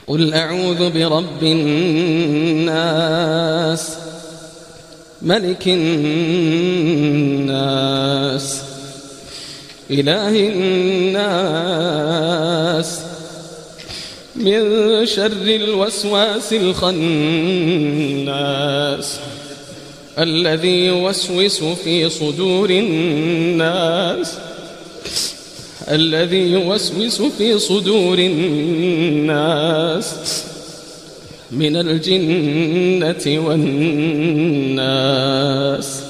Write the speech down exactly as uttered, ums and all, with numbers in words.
قل أعوذ برب الناس ملك الناس إله الناس من شر الوسواس الخناس الذي يوسوس في صدور الناس الذي يوسوس في صدور الناس من الجنة والناس.